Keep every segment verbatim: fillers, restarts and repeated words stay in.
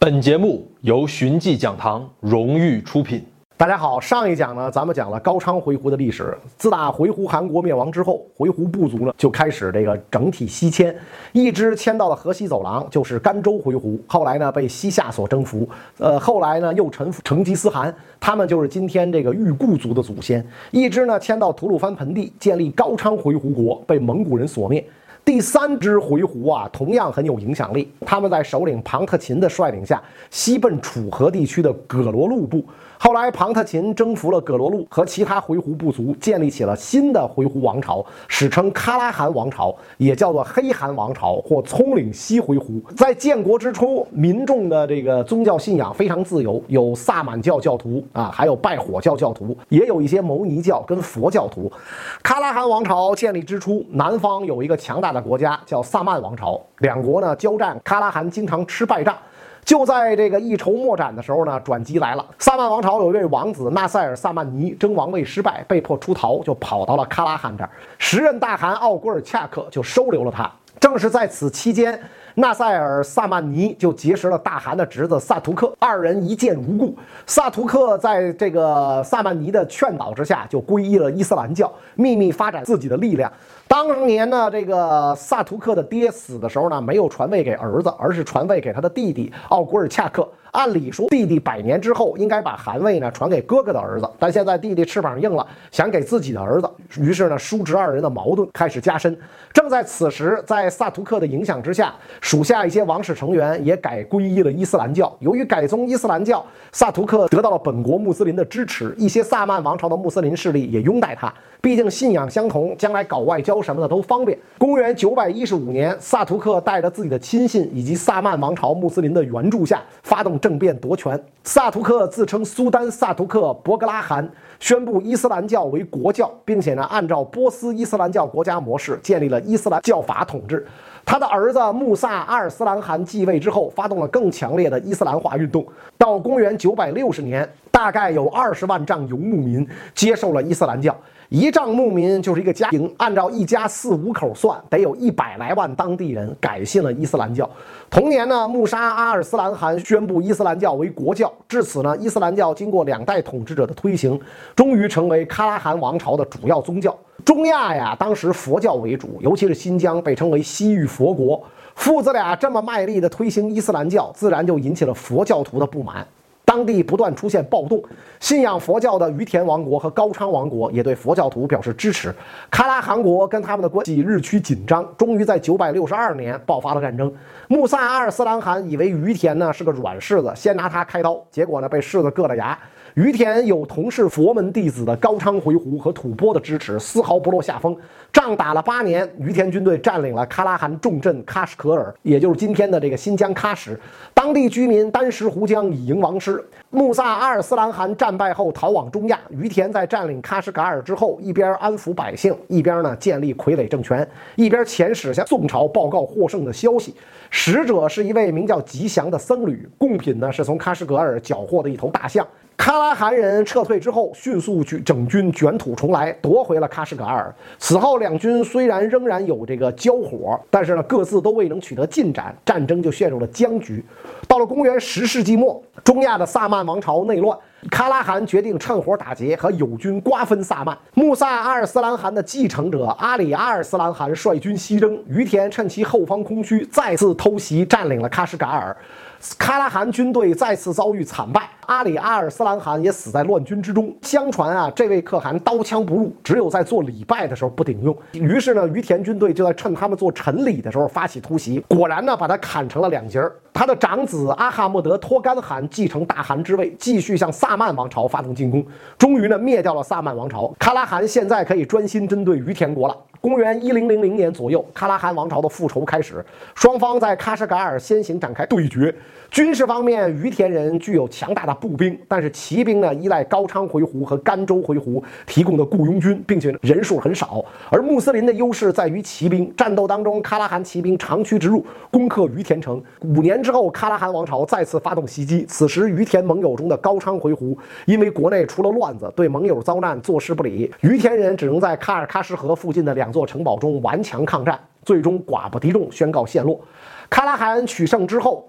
本节目由寻迹讲堂荣誉出品。 大家好，上一讲呢，咱们讲了高昌回鹘的历史。自打回鹘汗国灭亡之后，回鹘部族呢就开始这个整体西迁，一支迁到了河西走廊，就是甘州回鹘。后来呢被西夏所征服，呃，后来呢又臣服成吉思汗，他们就是今天这个裕固族的祖先。一支呢迁到吐鲁番盆地，建立高昌回鹘国，被蒙古人所灭。第三支回鹘啊，同样很有影响力。他们在首领庞特勤的率领下，西奔楚河地区的葛罗路部。后来，庞特勤征服了葛罗路和其他回鹘部族，建立起了新的回鹘王朝，史称喀拉汗王朝，也叫做黑汗王朝或葱岭西回鹘。在建国之初，民众的这个宗教信仰非常自由，有萨满教教徒啊，还有拜火教教徒，也有一些牟尼教跟佛教徒。喀拉汗王朝建立之初，南方有一个强大的国家叫萨曼王朝，两国呢交战，喀拉汗经常吃败仗。就在这个一筹莫展的时候呢，转机来了。萨曼王朝有一位王子纳赛尔·萨曼尼争王位失败，被迫出逃，就跑到了喀拉汗这儿。时任大汗奥古尔恰克就收留了他。正是在此期间，纳赛尔·萨曼尼就结识了大汗的侄子萨图克，二人一见如故。萨图克在这个萨曼尼的劝导之下，就皈依了伊斯兰教，秘密发展自己的力量。当年呢，这个萨图克的爹死的时候呢，没有传位给儿子，而是传位给他的弟弟奥古尔恰克。按理说，弟弟百年之后应该把汗位呢传给哥哥的儿子，但现在弟弟翅膀硬了，想给自己的儿子，于是呢，叔侄二人的矛盾开始加深。正在此时，在萨图克的影响之下，属下一些王室成员也改皈依了伊斯兰教。由于改宗伊斯兰教，萨图克得到了本国穆斯林的支持，一些萨曼王朝的穆斯林势力也拥戴他，毕竟信仰相同，将来搞外交什么的都方便。公元九百一十五年，萨图克带着自己的亲信以及萨曼王朝穆斯林的援助下，发动政变夺权。萨图克自称苏丹萨图克博格拉汗，宣布伊斯兰教为国教，并且呢，按照波斯伊斯兰教国家模式建立了伊斯兰教法统治。他的儿子穆萨阿尔斯兰汗继位之后，发动了更强烈的伊斯兰化运动。到公元九百六十年，大概有二十万丈游牧民接受了伊斯兰教。一丈牧民就是一个家庭，按照一家四五口算，得有一百来万当地人改信了伊斯兰教。同年呢，穆沙阿尔斯兰汗宣布伊斯兰教为国教。至此呢，伊斯兰教经过两代统治者的推行，终于成为喀拉汗王朝的主要宗教。中亚呀，当时佛教为主，尤其是新疆被称为西域佛国。父子俩这么卖力的推行伊斯兰教，自然就引起了佛教徒的不满。当地不断出现暴动，信仰佛教的于田王国和高昌王国也对佛教徒表示支持。喀拉汗国跟他们的关系日趋紧张，终于在九百六十二年爆发了战争。穆萨阿尔斯兰汗以为于田呢是个软柿子，先拿他开刀，结果呢被柿子硌了牙。于田有同是佛门弟子的高昌回鹘和吐蕃的支持，丝毫不落下风。仗打了八年，于田军队占领了喀拉汗重镇喀什可尔，也就是今天的这个新疆喀什。当地居民单食胡浆以迎王师。穆萨阿尔斯兰汗战败后逃往中亚，于田在占领喀什噶尔之后，一边安抚百姓，一边呢建立傀儡政权，一边遣使向宋朝报告获胜的消息。使者是一位名叫吉祥的僧侣，贡品呢是从喀什噶尔缴获的一头大象。喀拉汗人撤退之后，迅速去整军卷土重来，夺回了喀什噶尔。此后两军虽然仍然有这个交火，但是呢各自都未能取得进展，战争就陷入了僵局。到了公元十世纪末，中亚的萨曼王朝内乱，喀拉汗决定趁火打劫，和友军瓜分萨曼。穆萨阿尔斯兰汗的继承者阿里阿尔斯兰汗率军西征，于田趁其后方空虚，再次偷袭占领了喀什噶尔。喀拉汗军队再次遭遇惨败，阿里阿尔斯兰汗也死在乱军之中。相传啊，这位可汗刀枪不入，只有在做礼拜的时候不顶用。于是呢，于田军队就在趁他们做晨礼的时候发起突袭，果然呢，把他砍成了两截。他的长子阿哈默德托干汗继承大汗之位，继续向萨曼王朝发动进攻，终于呢灭掉了萨曼王朝。喀拉汗现在可以专心针对于田国了。公元一零零零年左右，喀拉汗王朝的复仇开始，双方在喀什噶尔先行展开对决。军事方面，于田人具有强大的步兵，但是骑兵呢依赖高昌回鹘和甘州回鹘提供的雇佣军，并且人数很少。而穆斯林的优势在于骑兵，战斗当中喀拉汗骑兵长驱直入，攻克于田城。五年之后，喀拉汗王朝再次发动袭击，此时于田盟友中的高昌回鹘因为国内出了乱子，对盟友遭难坐视不理，于田人只能在喀尔喀什河附近的两座城堡中顽强抗战，最终寡不敌众，宣告陷落。喀拉汗取胜之后，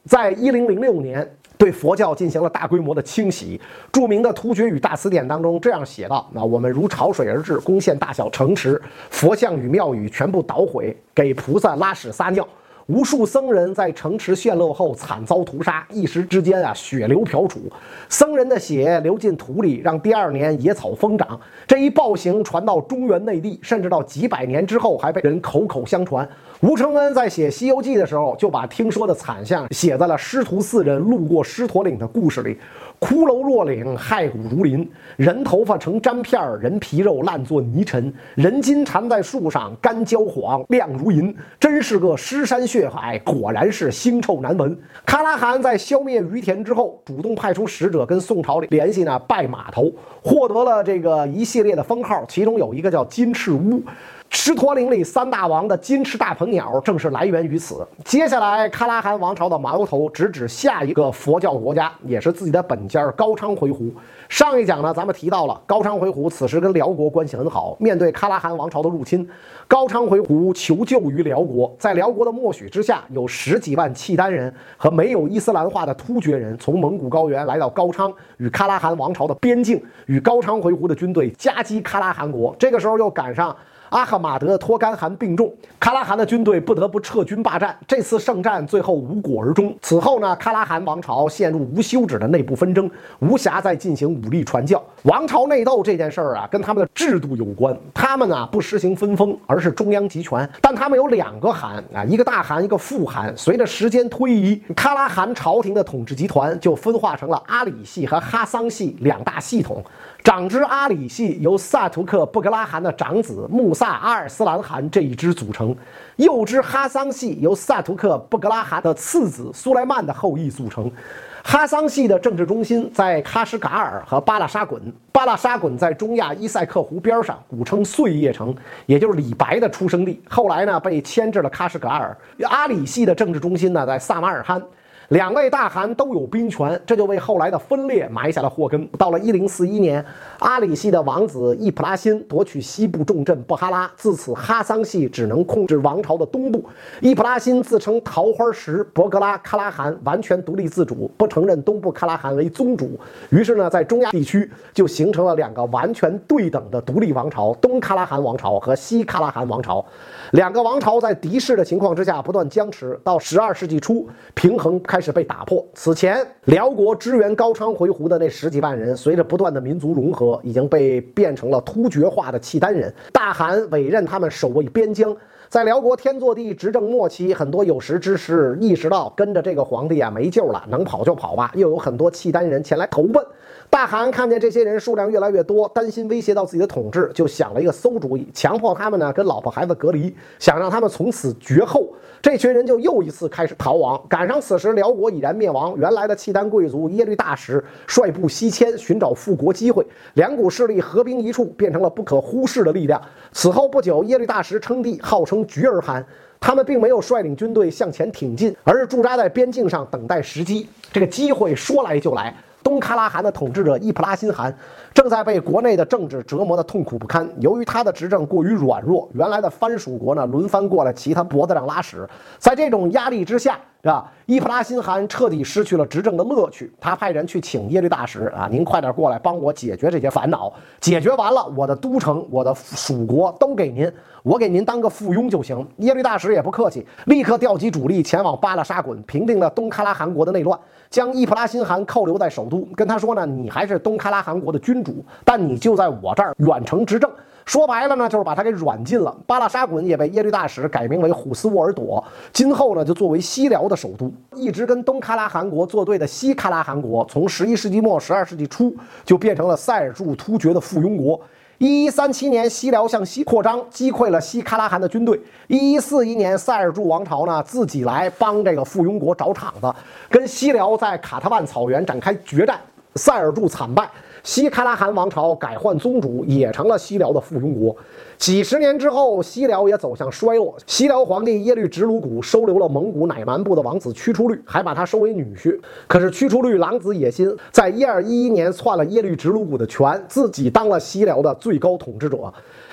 在一零零六年对佛教进行了大规模的清洗。著名的《突厥语大词典》当中这样写道：那我们如潮水而至，攻陷大小城池，佛像与庙宇全部捣毁，给菩萨拉屎撒尿。无数僧人在城池陷落后惨遭屠杀，一时之间啊，血流瓢杵，僧人的血流进土里，让第二年野草疯长。这一暴行传到中原内地，甚至到几百年之后还被人口口相传。吴承恩在写《西游记》的时候，就把听说的惨象写在了师徒四人路过狮驼岭的故事里。骷髅若岭，骸骨如林，人头发成毡片，人皮肉烂作泥尘，人筋缠在树上，干焦黄，亮如银，真是个尸山血海，果然是腥臭难闻。喀拉汗在消灭于田之后，主动派出使者跟宋朝联系呢，拜码头，获得了这个一系列的封号，其中有一个叫金翅乌。狮驼岭里三大王的金翅大鹏鸟正是来源于此。接下来，喀拉汗王朝的矛头直指下一个佛教国家，也是自己的本家高昌回鹘。上一讲呢，咱们提到了高昌回鹘此时跟辽国关系很好，面对喀拉汗王朝的入侵，高昌回鹘求救于辽国。在辽国的默许之下，有十几万契丹人和没有伊斯兰化的突厥人从蒙古高原来到高昌，与喀拉汗王朝的边境，与高昌回鹘的军队夹击喀拉汗国。这个时候又赶上阿赫马德托干汗病重，喀拉汗的军队不得不撤军罢战。这次圣战最后无果而终。此后呢，喀拉汗王朝陷入无休止的内部纷争，无暇再进行武力传教。王朝内斗这件事儿啊，跟他们的制度有关。他们啊不实行分封，而是中央集权。但他们有两个汗啊，一个大汗，一个副汗。随着时间推移，喀拉汗朝廷的统治集团就分化成了阿里系和哈桑系两大系统。长之阿里系由萨图克布格拉汗的长子穆萨阿尔斯兰汗这一支组成，右支哈桑系由萨图克布格拉汗的次子苏莱曼的后裔组成。哈桑系的政治中心在喀什噶尔和巴拉沙滚，巴拉沙滚在中亚伊塞克湖边上，古称碎叶城，也就是李白的出生地。后来呢，被迁至了喀什噶尔。阿里系的政治中心呢，在萨马尔罕。两位大汗都有兵权，这就为后来的分裂埋下了祸根。到了一零四一年，阿里系的王子易普拉欣夺取西部重镇布哈拉，自此哈桑系只能控制王朝的东部。易普拉欣自称桃花石博格拉喀拉汗，完全独立自主，不承认东部喀拉汗为宗主。于是呢，在中亚地区就形成了两个完全对等的独立王朝：东喀拉汗王朝和西喀拉汗王朝。两个王朝在敌视的情况之下不断僵持，到十二世纪初，平衡开始被打破。此前，辽国支援高昌回鹘的那十几万人，随着不断的民族融合，已经被变成了突厥化的契丹人。大汗委任他们守卫边疆。在辽国天祚帝执政末期，很多有识之士意识到跟着这个皇帝啊没救了，能跑就跑吧。又有很多契丹人前来投奔。大汗看见这些人数量越来越多，担心威胁到自己的统治，就想了一个馊主意，强迫他们呢跟老婆孩子隔离，想让他们从此绝后。这群人就又一次开始逃亡。赶上此时辽国已然灭亡，原来的契丹贵族耶律大石率部西迁，寻找复国机会。两股势力合兵一处，变成了不可忽视的力量。此后不久，耶律大石称帝，号称觉儿汗。他们并没有率领军队向前挺进，而是驻扎在边境上等待时机。这个机会说来就来。东喀拉汗的统治者易普拉欣汗正在被国内的政治折磨得痛苦不堪。由于他的执政过于软弱，原来的藩属国呢轮番过来骑他脖子上拉屎。在这种压力之下，是吧？易普拉欣汗彻底失去了执政的乐趣。他派人去请耶律大石啊，您快点过来帮我解决这些烦恼。解决完了，我的都城、我的属国都给您，我给您当个附庸就行。耶律大石也不客气，立刻调集主力前往巴拉沙滚，平定了东喀拉汗国的内乱，将易普拉欣汗扣留在首都，跟他说呢，你还是东喀拉汗国的君主，但你就在我这儿远程执政。说白了呢，就是把他给软禁了。巴拉沙滚也被耶律大石改名为虎斯沃尔朵，今后呢就作为西辽的首都。一直跟东喀拉汗国作对的西喀拉汗国，从十一世纪末十二世纪初就变成了塞尔柱突厥的附庸国。一一三七年，西辽向西扩张，击溃了西喀拉汗的军队。一一四一年，塞尔柱王朝呢自己来帮这个附庸国找场子，跟西辽在卡特万草原展开决战，塞尔柱惨败。西喀拉汗王朝改换宗主，也成了西辽的附庸国。几十年之后，西辽也走向衰落。西辽皇帝耶律直鲁古收留了蒙古乃蛮部的王子屈出律，还把他收为女婿。可是屈出律狼子野心，在一二一一年篡了耶律直鲁古的权，自己当了西辽的最高统治者。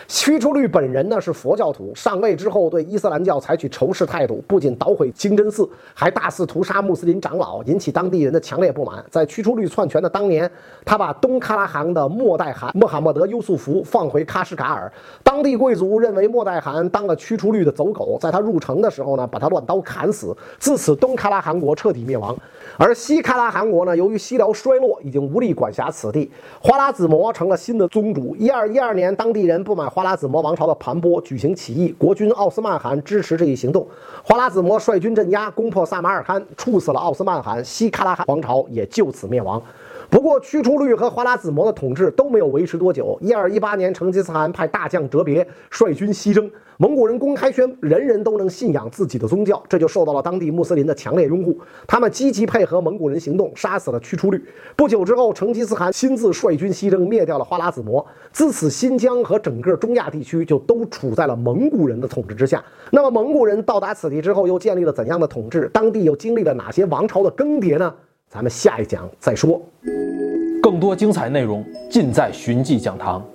屈出律本人呢是佛教徒，上位之后对伊斯兰教采取仇视态度，不仅捣毁清真寺，还大肆屠杀穆斯林长老，引起当地人的强烈不满。在屈出律篡权的当年，他把东喀拉汗的末代汗穆罕默德·优素福放回喀什噶尔。当地贵族认为末代汗当了屈出律的走狗，在他入城的时候呢，把他乱刀砍死。自此，东喀拉汗国彻底灭亡。而西喀拉汗国呢，由于西辽衰落，已经无力管辖此地。花剌子模成了新的宗主。一二一二年，当地人不满花剌子模王朝的盘剥，举行起义，国君奥斯曼汗支持这一行动。花剌子模率军镇压，攻破萨马尔罕，处死了奥斯曼汗，西喀拉汗王朝也就此灭亡。不过，屈出律和花剌子模的统治都没有维持多久。一二一八年，成吉思汗派大将哲别率军西征，蒙古人公开宣布人人都能信仰自己的宗教，这就受到了当地穆斯林的强烈拥护。他们积极配合蒙古人行动，杀死了屈出律。不久之后，成吉思汗亲自率军西征，灭掉了花剌子模。自此，新疆和整个中亚地区就都处在了蒙古人的统治之下。那么，蒙古人到达此地之后，又建立了怎样的统治？当地又经历了哪些王朝的更迭呢？咱们下一讲再说。 更多精彩内容尽在寻迹讲堂。